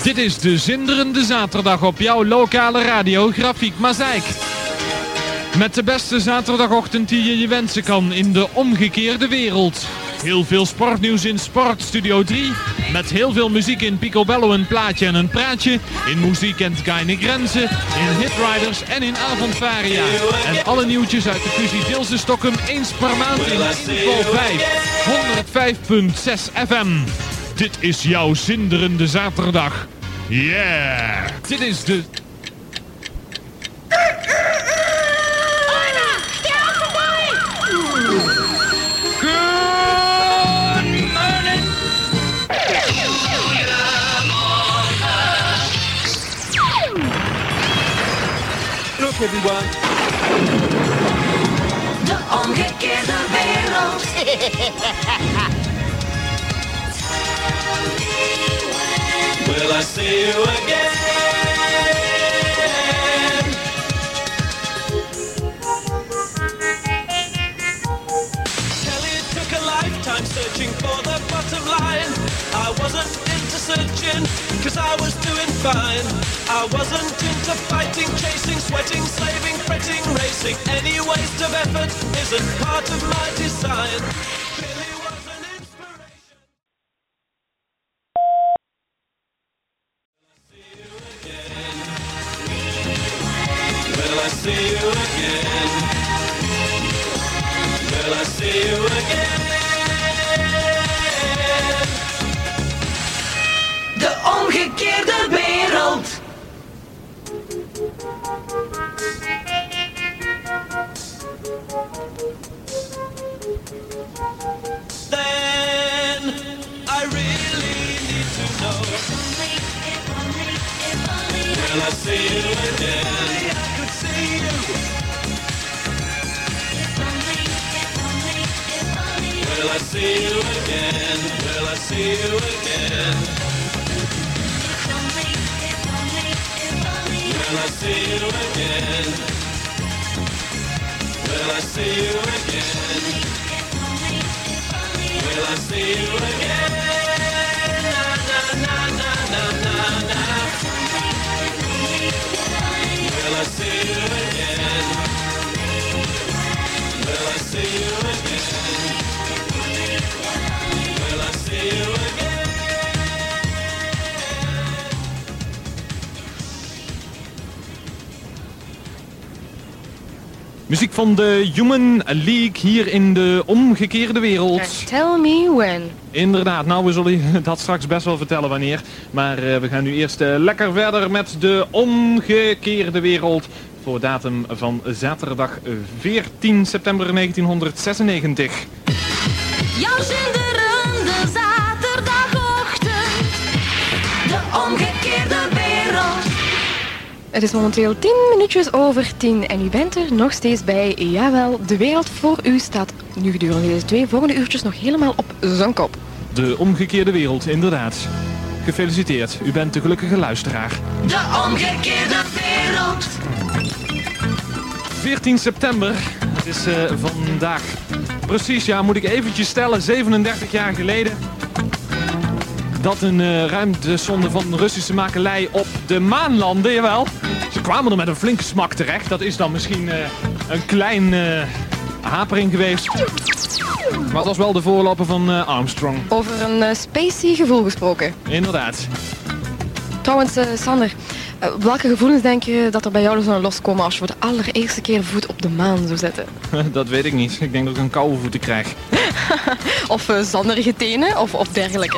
Dit is de zinderende zaterdag op jouw lokale radio Grafiek Mazeik. Met de beste zaterdagochtend die je wensen kan in de omgekeerde wereld. Heel veel sportnieuws in Sportstudio 3. Met heel veel muziek in Picobello, een plaatje en een praatje. In Muziek kent keine grenzen. In Hitriders en in Avondvaria. En alle nieuwtjes uit de fusie Deelse Stockholm eens per maand in Info 5. 105.6 FM. Dit is jouw zinderende zaterdag. Yeah! Dit is de... Look everyone. De omgekeerde wereld. Will I see you again? Kelly took a lifetime searching for the bottom line. I wasn't into searching, cause I was doing fine. I wasn't into fighting, chasing, sweating, slaving, fretting, racing. Any waste of effort isn't part of my design. Billy was an inspiration. Will I see you again? Will I see you again? De omgekeerde wereld. Then I really need to know. Will I see you again? I could see you. Will I see you again? Will I see you again? Will I see you again? Will I see you again? Will I see you again? Na na na na na na na. Will I see you again? Will I see you again? Will I see you again? Muziek van de Human League hier in de omgekeerde wereld. And tell me when. Inderdaad, nou we zullen dat straks best wel vertellen wanneer. Maar we gaan nu eerst lekker verder met de omgekeerde wereld. Voor datum van zaterdag 14 september 1996. Jouw zinderende zaterdagochtend. De omgekeerde wereld. Het is momenteel 10 minuutjes over 10 en u bent er nog steeds bij. Jawel, de wereld voor u staat nu gedurende deze 2 volgende uurtjes nog helemaal op zijn kop. De omgekeerde wereld, inderdaad. Gefeliciteerd, u bent de gelukkige luisteraar. De omgekeerde wereld. 14 september, het is vandaag. Precies, ja, moet ik eventjes stellen, 37 jaar geleden. Dat een ruimtesonde van Russische makelij op de maan landde, jawel. Ze kwamen er met een flinke smak terecht. Dat is dan misschien een klein hapering geweest. Maar het was wel de voorloper van Armstrong. Over een spacey gevoel gesproken. Inderdaad. Trouwens, Sander, welke gevoelens denk je dat er bij jou zullen loskomen als je voor de allereerste keer voet op de maan zou zetten? Dat weet ik niet. Ik denk dat ik een koude voeten krijg. Of zanderige tenen of dergelijke.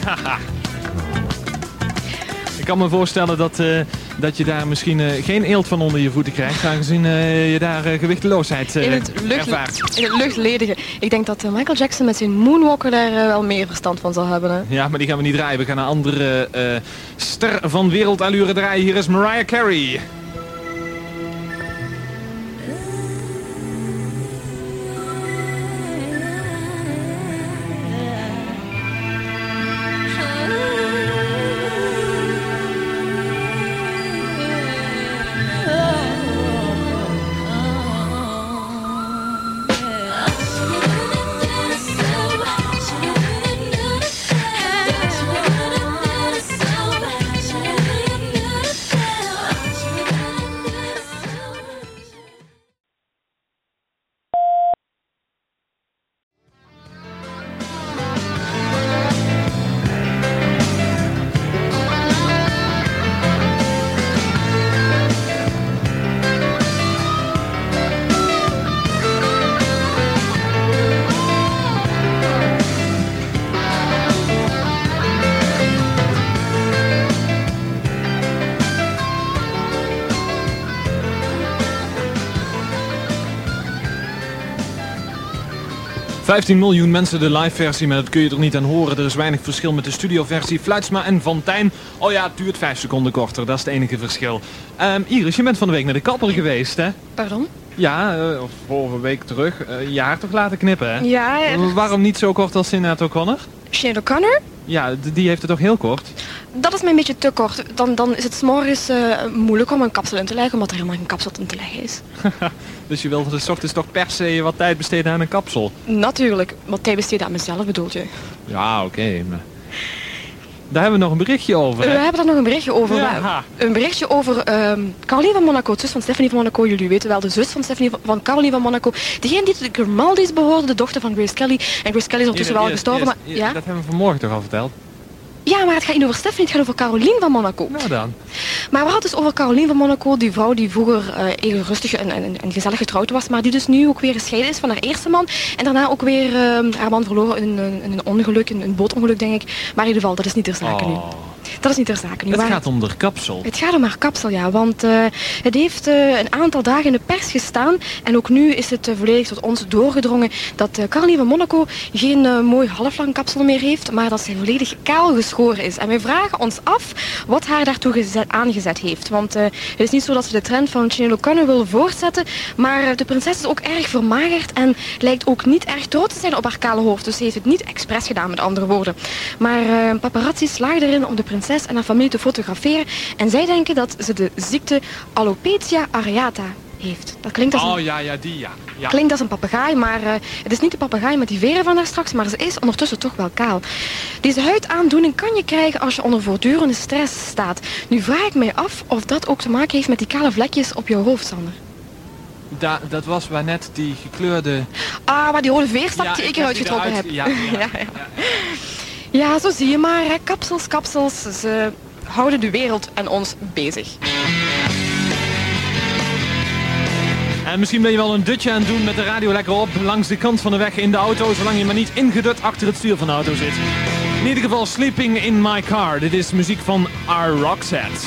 Ik kan me voorstellen dat je daar misschien geen eelt van onder je voeten krijgt, aangezien je daar gewichteloosheid ervaart. In het luchtledige. Ik denk dat Michael Jackson met zijn Moonwalker daar wel meer verstand van zal hebben. Hè? Ja, maar die gaan we niet draaien. We gaan een andere ster van wereldallure draaien. Hier is Mariah Carey. 15 miljoen mensen de live versie, maar dat kun je er niet aan horen. Er is weinig verschil met de studioversie. Fluitsma en Van Tijn. Oh ja, het duurt 5 seconden korter. Dat is het enige verschil. Iris, je bent van de week naar de kapper geweest, hè? Pardon? Ja, vorige week terug. Je haar toch laten knippen, hè? Ja. Waarom niet zo kort als Sinead O'Connor? Sinead O'Connor? Ja, die heeft het toch heel kort? Dat is mij een beetje te kort. Dan is het 's morgens moeilijk om een kapsel in te leggen, omdat er helemaal geen kapsel in te leggen is. Dus je wilde dus 's ochtends toch per se wat tijd besteden aan een kapsel? Natuurlijk, wat tijd besteden aan mezelf bedoelt je. Ja, oké. Maar... Daar hebben we nog een berichtje over, hè? We hebben daar nog een berichtje over. Ja. Een berichtje over Caroline van Monaco, zus van Stephanie van Monaco. Jullie weten wel, de zus van Stephanie van Caroline van Monaco. Degene die de Grimaldi's behoorde, de dochter van Grace Kelly. En Grace Kelly is ondertussen wel gestorven. Maar, ja? Dat hebben we vanmorgen toch al verteld? Ja, maar het gaat niet over Stephanie, het gaat over Caroline van Monaco. Nou dan. Maar we hadden dus over Caroline van Monaco, die vrouw die vroeger heel rustig en gezellig getrouwd was, maar die dus nu ook weer gescheiden is van haar eerste man. En daarna ook weer haar man verloren in een ongeluk, een bootongeluk denk ik. Maar in ieder geval, dat is niet ter zake nu. Dat is niet ter zake nu. Het gaat om de kapsel. Het gaat om haar kapsel, ja. Want het heeft een aantal dagen in de pers gestaan. En ook nu is het volledig tot ons doorgedrongen dat Caroline van Monaco geen mooi halflang kapsel meer heeft, maar dat zij volledig kaal geschoren is. En wij vragen ons af wat haar daartoe aangezet heeft. Want het is niet zo dat ze de trend van Sinead O'Connor wil voortzetten, maar de prinses is ook erg vermagerd en lijkt ook niet erg trots te zijn op haar kale hoofd. Dus ze heeft het niet expres gedaan, met andere woorden. Maar paparazzi slagen erin om de prinses en haar familie te fotograferen. En zij denken dat ze de ziekte alopecia areata heeft. Dat klinkt als klinkt als een papegaai, maar het is niet de papegaai met die veren van daar straks, maar ze is ondertussen toch wel kaal. Deze huidaandoening kan je krijgen als je onder voortdurende stress staat. Nu vraag ik mij af of dat ook te maken heeft met die kale vlekjes op jouw hoofd, Sander. Dat was waar net die gekleurde... waar die rode veerstak die ik eruit getrokken heb. Ja, zo zie je maar. Hè. Kapsels. Ze houden de wereld en ons bezig. En misschien ben je wel een dutje aan het doen met de radio lekker op langs de kant van de weg in de auto, zolang je maar niet ingedut achter het stuur van de auto zit. In ieder geval Sleeping in My Car. Dit is muziek van R. Roxette.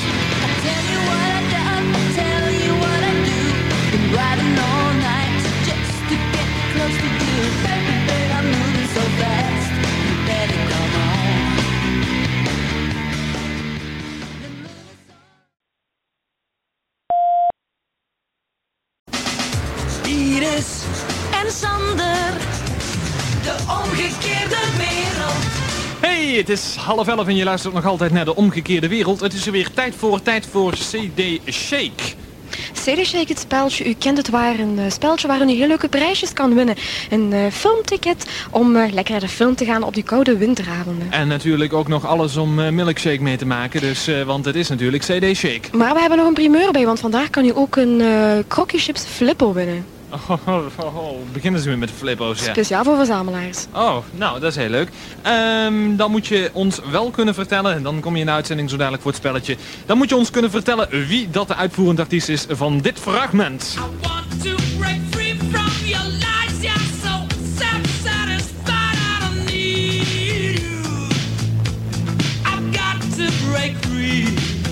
Iris en Sander, de omgekeerde wereld. Hey, het is 10:30 en je luistert nog altijd naar de omgekeerde wereld. Het is er weer tijd voor CD Shake. CD Shake, het speltje, u kent het waar, een speltje waarin u heel leuke prijsjes kan winnen. Een filmticket om lekker naar de film te gaan op die koude winteravonden. En natuurlijk ook nog alles om milkshake mee te maken, dus, want het is natuurlijk CD Shake. Maar we hebben nog een primeur bij, want vandaag kan u ook een Crocky Chips Flippo winnen. Beginnen ze weer met de flippo's, ja. Speciaal voor verzamelaars. Oh, nou, dat is heel leuk. Dan moet je ons wel kunnen vertellen, en dan kom je in de uitzending zo dadelijk voor het spelletje. Dan moet je ons kunnen vertellen wie dat de uitvoerend artiest is van dit fragment. I want to break free from your lies. You're so self-satisfied. I don't need you. I've got to break free.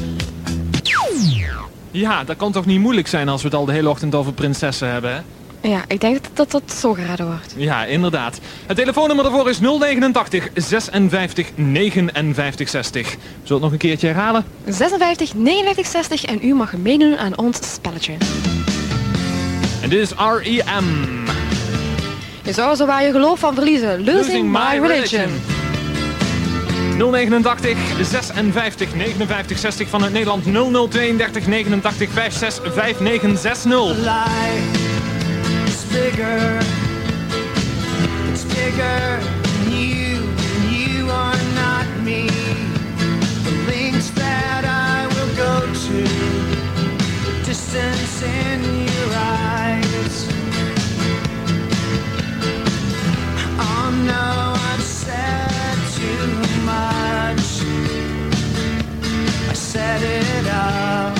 Ja, dat kan toch niet moeilijk zijn als we het al de hele ochtend over prinsessen hebben, hè? Ja, ik denk dat zo geraden wordt. Ja, inderdaad. Het telefoonnummer daarvoor is 089 56 59 60. Zullen we het nog een keertje herhalen? 56 59 60 en u mag meedoen aan ons spelletje. En dit is R.E.M. Je zou zo waar je geloof van verliezen. Losing my religion. 089 56 59 60 vanuit Nederland 0032 89 56 5960. It's bigger than you are not me. The links that I will go to, the distance in your eyes. Oh no, I've said too much. I set it up.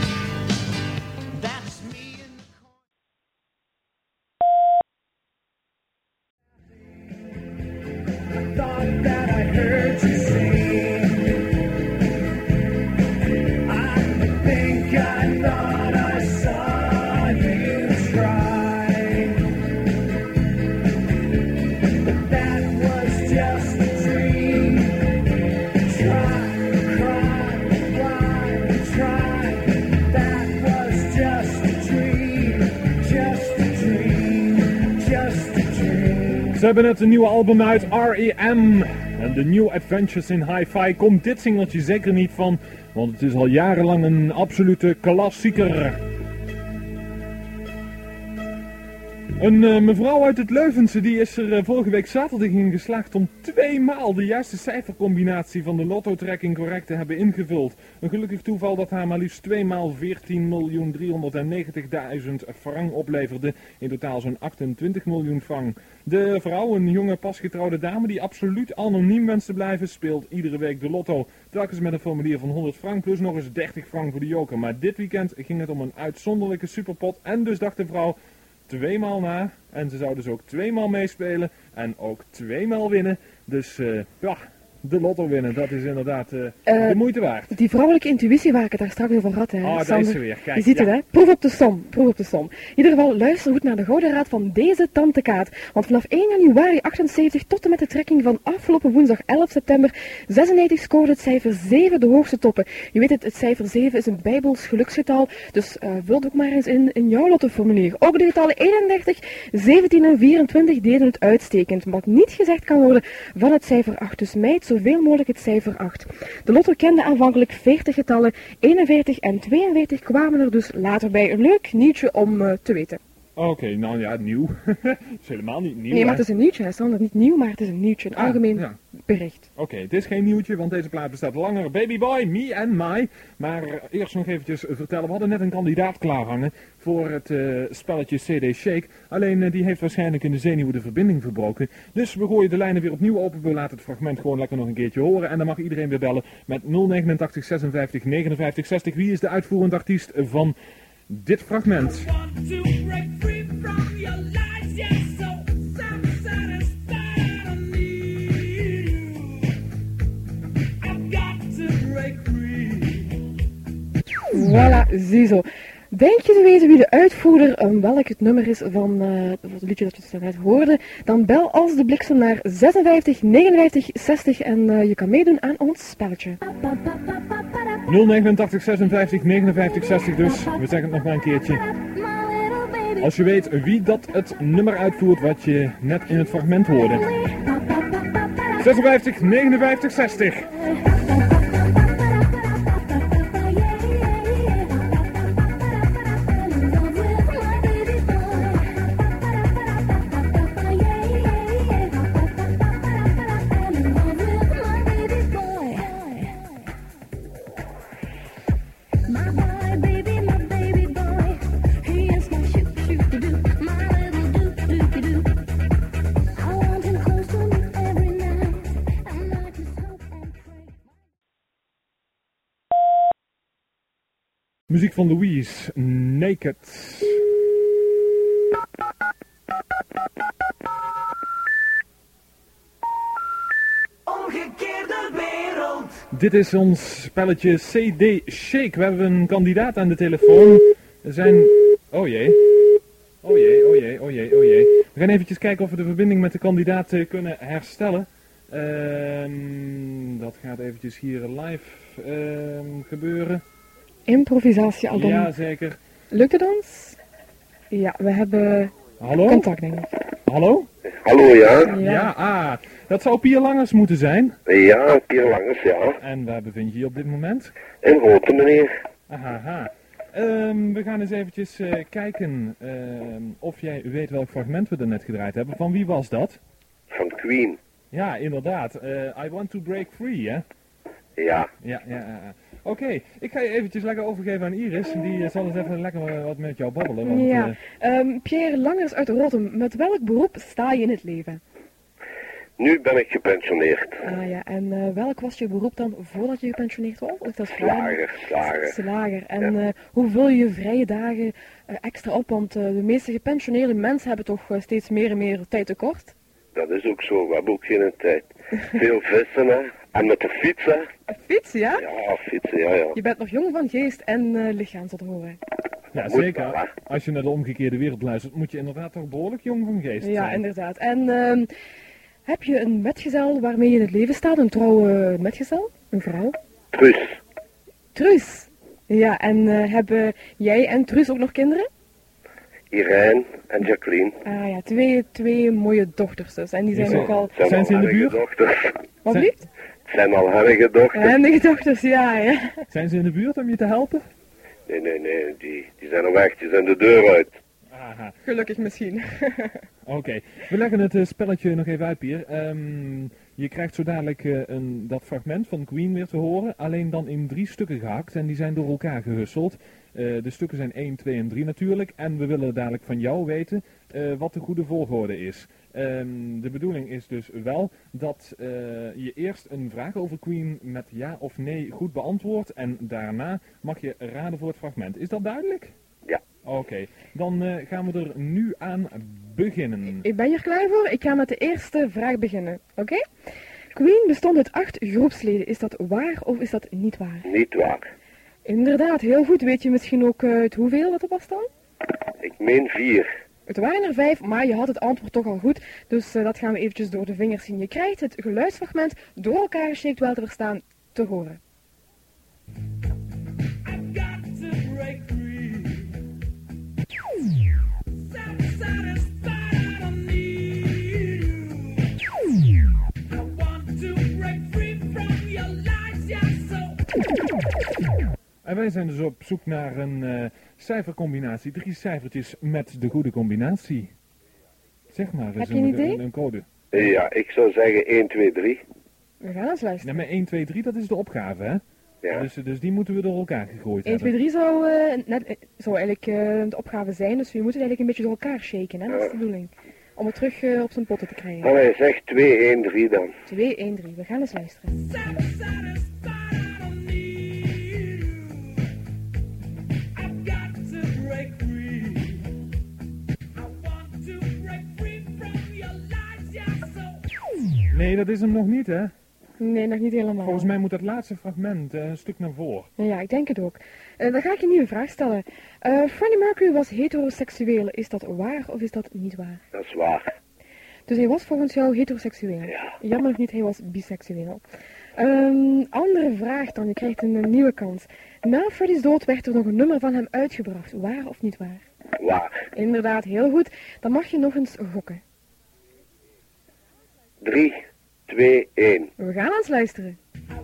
That's me in the corner. I thought that I heard you say Ze hebben net een nieuwe album uit, R.E.M. En The New Adventures in Hi-Fi komt dit singeltje zeker niet van, want het is al jarenlang een absolute klassieker. Een mevrouw uit het Leuvense die is er vorige week zaterdag in geslaagd om 2 maal de juiste cijfercombinatie van de lotto-trekking correct te hebben ingevuld. Een gelukkig toeval dat haar maar liefst 2 maal 14.390.000 frank opleverde. In totaal zo'n 28 miljoen frank. De vrouw, een jonge pasgetrouwde dame die absoluut anoniem wenst te blijven, speelt iedere week de lotto. Telkens met een formulier van 100 frank plus nog eens 30 frank voor de joker. Maar dit weekend ging het om een uitzonderlijke superpot en dus dacht de vrouw 2 maal na. En ze zou dus ook 2 maal meespelen en ook 2 maal winnen. Dus ja, de lotto winnen, dat is inderdaad de moeite waard. Die vrouwelijke intuïtie waar ik het daar straks over had, hè, daar is ze weer. Kijk, je ziet het, hè? Proef op de som, proef op de som. In ieder geval, luister goed naar de gouden raad van deze tante Kaat. Want vanaf 1 januari 78 tot en met de trekking van afgelopen woensdag 11 september 96 scoorde het cijfer 7 de hoogste toppen. Je weet het cijfer 7 is een bijbels geluksgetal, dus vul het ook maar eens in jouw lottoformulier. Ook de getallen 31, 17 en 24 deden het uitstekend. Wat niet gezegd kan worden van het cijfer 8, dus meid zoveel mogelijk het cijfer 8. De lotto kende aanvankelijk 40 getallen, 41 en 42 kwamen er dus later bij. Een leuk nieuwtje om te weten. Oké, nou ja, nieuw. Het is helemaal niet nieuw. Nee, maar het is een nieuwtje, hè, Sander. Niet nieuw, maar het is een nieuwtje, een algemeen bericht. Oké, het is geen nieuwtje, want deze plaat bestaat langer. Baby Boy, Me and My. Maar eerst nog eventjes vertellen, we hadden net een kandidaat klaarhangen voor het spelletje CD Shake. Alleen die heeft waarschijnlijk in de zenuwen de verbinding verbroken. Dus we gooien de lijnen weer opnieuw open. We laten het fragment gewoon lekker nog een keertje horen. En dan mag iedereen weer bellen met 089 56 59 60. Wie is de uitvoerend artiest van dit fragment? Voilà, ziezo. Denk je te weten wie de uitvoerder welk het nummer is van het liedje dat je net hoorde? Dan bel als de bliksem naar 56 59 60 en je kan meedoen aan ons spelletje. 089 56 59 60 dus. We zeggen het nog maar een keertje. Als je weet wie dat het nummer uitvoert wat je net in het fragment hoorde. 56 59 60. Muziek van Louise, Naked. Omgekeerde wereld. Dit is ons spelletje CD Shake. We hebben een kandidaat aan de telefoon. Er zijn... Oh jee. Oh jee, oh jee, oh jee, oh jee. We gaan eventjes kijken of we de verbinding met de kandidaat kunnen herstellen. Dat gaat eventjes hier live gebeuren. Improvisatie al dan. Ja, zeker. Lukt het ons? Ja, we hebben contact, denk ik. Hallo? Hallo, ja? Ja, dat zou Pier Langers moeten zijn. Ja, Pier Langers, ja. En waar bevind je je op dit moment? In Rotem, meneer. Aha. We gaan eens eventjes kijken of jij weet welk fragment we er net gedraaid hebben. Van wie was dat? Van Queen. Ja, inderdaad. I Want to Break Free, hè? Ja. Ja. Oké, ik ga je eventjes lekker overgeven aan Iris. Die zal eens even lekker wat met jou babbelen. Want, ja, Pierre Langers uit Rotterdam. Met welk beroep sta je in het leven? Nu ben ik gepensioneerd. Ah ja, en welk was je beroep dan voordat je gepensioneerd was? Slager. En hoe vul je vrije dagen extra op? Want de meeste gepensioneerde mensen hebben toch steeds meer en meer tijd tekort. Dat is ook zo, we hebben ook geen tijd. Veel vissen, hè. En met de fiets, hè. Fietsen, ja? Ja, fietsen, ja. Je bent nog jong van geest en lichaam, tot horen. Ja, zeker. Als je naar de omgekeerde wereld luistert, moet je inderdaad toch behoorlijk jong van geest zijn. Ja, inderdaad. En heb je een metgezel waarmee je in het leven staat? Een trouwe metgezel? Een vrouw? Truus. Ja, en hebben jij en Truus ook nog kinderen? Irene en Jacqueline. Ah ja, twee mooie dochters dus. En die zijn ook al... Zijn ze in de handige buurt? dochters. Wat blieft? Het zijn al handige dochters. Handige dochters, ja. Zijn ze in de buurt om je te helpen? Nee, die zijn er weg, die zijn de deur uit. Aha, Gelukkig misschien. oké. We leggen het spelletje nog even uit, Pier. Je krijgt zo dadelijk dat fragment van Queen weer te horen, alleen dan in 3 stukken gehakt en die zijn door elkaar gehusseld. De stukken zijn 1, 2 en 3 natuurlijk en we willen dadelijk van jou weten wat de goede volgorde is. De bedoeling is dus wel dat je eerst een vraag over Queen met ja of nee goed beantwoordt en daarna mag je raden voor het fragment. Is dat duidelijk? Ja. Oké, dan gaan we er nu aan beginnen. Ik ben hier klaar voor. Ik ga met de eerste vraag beginnen. Oké? Queen bestond uit 8 groepsleden. Is dat waar of is dat niet waar? Niet waar. Inderdaad, heel goed. Weet je misschien ook uit hoeveel wat het was dan? Ik meen 4. Het waren er 5, maar je had het antwoord toch al goed. Dus dat gaan we eventjes door de vingers zien. Je krijgt het geluidsfragment door elkaar geschikt wel te verstaan te horen. En wij zijn dus op zoek naar een cijfercombinatie. 3 cijfertjes met de goede combinatie. Zeg maar eens Heb je een idee? een code. Ja, ik zou zeggen 1, 2, 3. We gaan eens luisteren. Nee, maar 1, 2, 3 dat is de opgave, hè? Ja. Dus die moeten we door elkaar gegooid 1, 2, hebben. 3 zou eigenlijk de opgave zijn, dus we moeten het eigenlijk een beetje door elkaar shaken, hè? Dat is de bedoeling. Om het terug op zijn potten te krijgen. Allee, zeg 2, 1, 3 dan. 2, 1, 3. We gaan eens luisteren. Nee, dat is hem nog niet, hè? Nee, nog niet helemaal. Volgens mij moet dat laatste fragment een stuk naar voren. Ja, ik denk het ook. Dan ga ik je een nieuwe vraag stellen. Freddie Mercury was heteroseksueel. Is dat waar of is dat niet waar? Dat is waar. Dus hij was volgens jou heteroseksueel? Ja. Jammer nog niet, hij was biseksueel. Andere vraag dan, je krijgt een nieuwe kans. Na Freddie's dood werd er nog een nummer van hem uitgebracht. Waar of niet waar? Waar. Inderdaad, heel goed. Dan mag je nog eens gokken. 3, 2, 1. We gaan eens luisteren.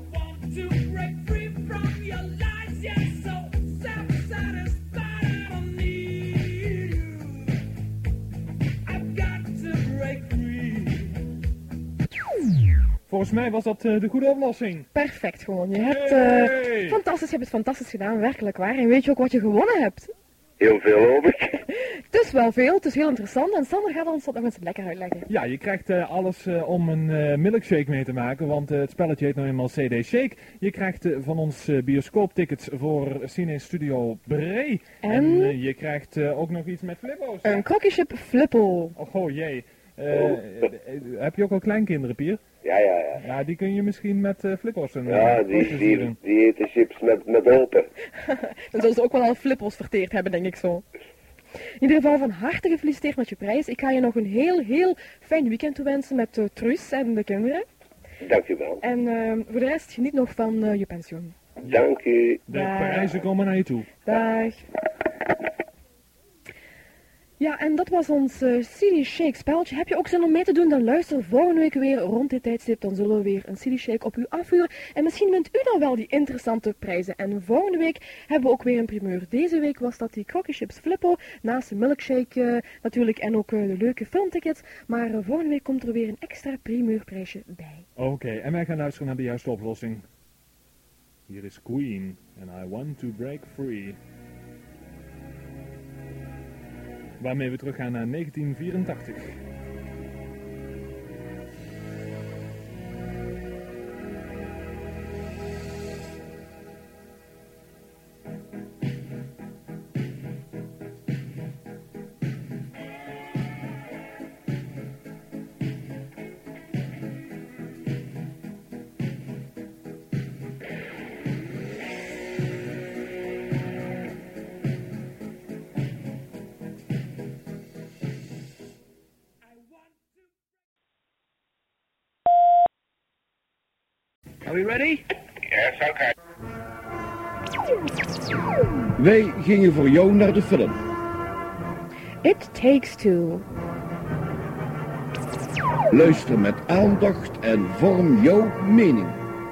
Volgens mij was dat de goede oplossing. Perfect gewoon. Je hebt Hey! fantastisch, je hebt het fantastisch gedaan, werkelijk waar. En weet je ook wat je gewonnen hebt? Heel veel hoop ik. Het is wel veel, het is heel interessant. En Sander gaat ons dat nog eens lekker uitleggen. Ja, je krijgt alles om een milkshake mee te maken, want het spelletje heet nou eenmaal CD Shake. Je krijgt van ons bioscooptickets voor Cine Studio Bree. En? Je krijgt ook nog iets met flippo's. Een crockyship Flippo. Oh jee. Heb je ook al kleinkinderen, Pier? Ja. Ja, die kun je misschien met flippo's doen. Ja, die eten chips met open. Dan zullen ze ook wel al Flippo's verteerd hebben, denk ik zo. In ieder geval van harte gefeliciteerd met je prijs. Ik ga je nog een heel fijn weekend toewensen met Truus en de kinderen. Dank u wel. En voor de rest geniet nog van je pensioen. Dank u. De Dag. prijzen komen naar je toe. Dag. Ja, en dat was ons CD Shake spelletje. Heb je ook zin om mee te doen? Dan luister volgende week weer rond dit tijdstip. Dan zullen we weer een CD Shake op u afvuren. En misschien wint u dan wel die interessante prijzen. En volgende week hebben we ook weer een primeur. Deze week was dat die crockychips Flippo. Naast de milkshake natuurlijk en ook de leuke filmtickets. Maar volgende week komt er weer een extra primeurprijsje bij. Oké, en wij gaan luisteren naar de juiste oplossing. Hier is Queen en I Want to Break Free. Waarmee we teruggaan naar 1984. Are we ready? Yes, okay. Wij gingen voor jou naar de film. It Takes Two. Luister met aandacht en vorm jouw mening.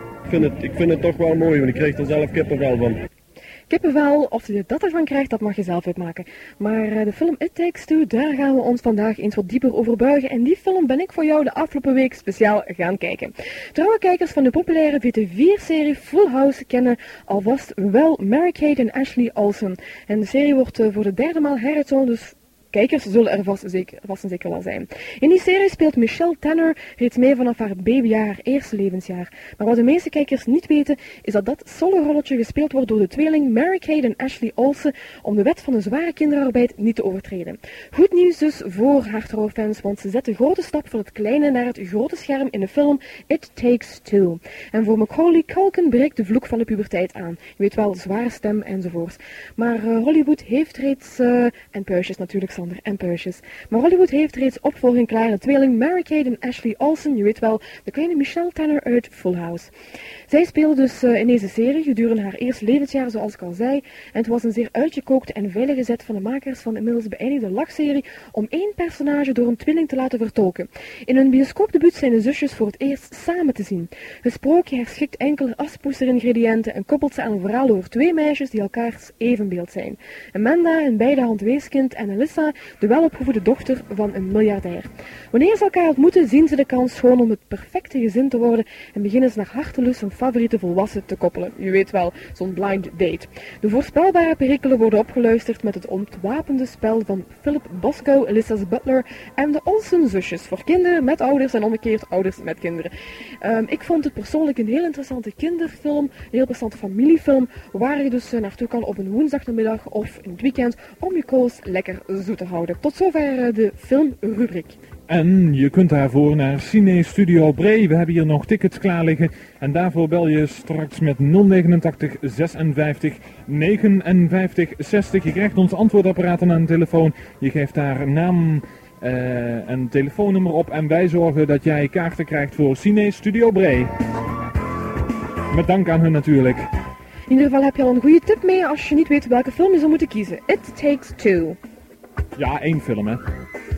Ik vind het toch wel mooi, want ik kreeg er zelf kippenvel van. Kippenvel, of je dat ervan krijgt, dat mag je zelf uitmaken. Maar de film It Takes Two, daar gaan we ons vandaag eens wat dieper over buigen. En die film ben ik voor jou de afgelopen week speciaal gaan kijken. Trouwe kijkers van de populaire VT4-serie Full House kennen alvast wel Mary-Kate en Ashley Olsen. En de serie wordt voor de derde maal heruitzonden, dus kijkers zullen er vast en zeker wel zijn. In die serie speelt Michelle Tanner reeds mee vanaf haar babyjaar, haar eerste levensjaar. Maar wat de meeste kijkers niet weten, is dat dat solo-rolletje gespeeld wordt door de tweeling Mary-Kate en Ashley Olsen om de wet van de zware kinderarbeid niet te overtreden. Goed nieuws dus voor hardcore-fans, want ze zetten grote stap van het kleine naar het grote scherm in de film It Takes Two. En voor Macaulay Culkin breekt de vloek van de puberteit aan. Je weet wel, zware stem enzovoort. Maar Hollywood heeft reeds, en puistjes natuurlijk, en puistjes. Maar Hollywood heeft reeds opvolging klaar. De tweeling Mary-Kate en Ashley Olsen, je weet wel, de kleine Michelle Tanner uit Full House. Zij speelde dus in deze serie gedurende haar eerste levensjaar, zoals ik al zei. En het was een zeer uitgekookte en veilige zet van de makers van de inmiddels beëindigde lachserie om één personage door een tweeling te laten vertolken. In hun bioscoopdebuut zijn de zusjes voor het eerst samen te zien. Het sprookje herschikt enkele aspoesteringrediënten en koppelt ze aan een verhaal over twee meisjes die elkaars evenbeeld zijn. Amanda, een beide hand weeskind, en Alyssa, de welopgevoede dochter van een miljardair. Wanneer ze elkaar ontmoeten, zien ze de kans gewoon om het perfecte gezin te worden en beginnen ze naar hartelust hun favoriete volwassen te koppelen. Je weet wel, zo'n blind date. De voorspelbare perikelen worden opgeluisterd met het ontwapende spel van Philip Bosco, Alyssa's butler en de Olsen-zusjes. Voor kinderen met ouders en omgekeerd ouders met kinderen. Ik vond het persoonlijk een heel interessante kinderfilm, een heel interessante familiefilm, waar je dus naartoe kan op een woensdagnamiddag of in het weekend om je koos lekker zoet te houden. Tot zover de filmrubriek. En je kunt daarvoor naar Cine Studio Bree. We hebben hier nog tickets klaar liggen. En daarvoor bel je straks met 089 56 59 60. Je krijgt ons antwoordapparaat aan de telefoon. Je geeft daar naam en telefoonnummer op. En wij zorgen dat jij kaarten krijgt voor Cine Studio Bree. Met dank aan hun natuurlijk. In ieder geval heb je al een goede tip mee als je niet weet welke film je zou moeten kiezen. It Takes Two. Ja, één film hè.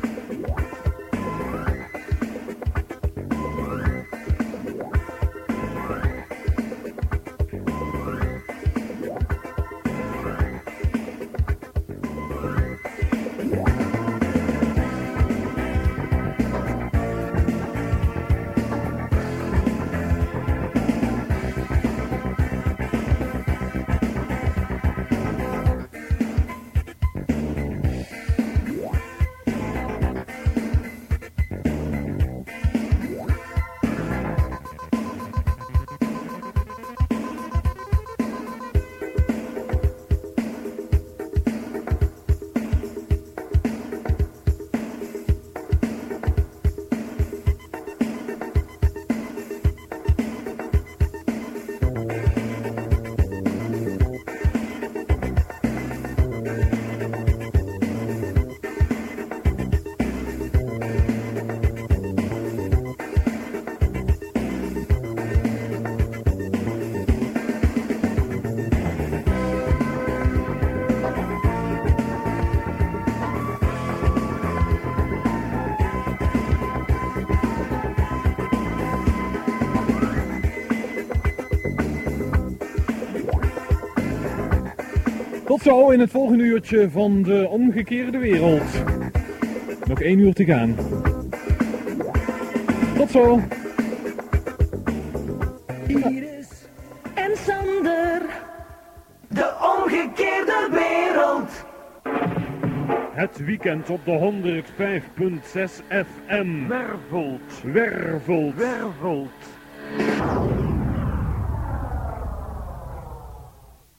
Tot zo in het volgende uurtje van de omgekeerde wereld. Nog 1 uur te gaan. Tot zo. Iris en Sander, de omgekeerde wereld. Het weekend op de 105.6 FM. Wervelt. Wervelt. Wervelt.